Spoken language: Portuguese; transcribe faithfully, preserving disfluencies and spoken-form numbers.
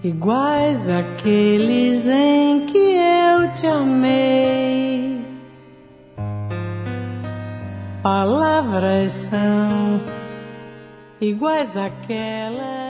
iguais àqueles em que eu te amei. Palavras são iguais àquelas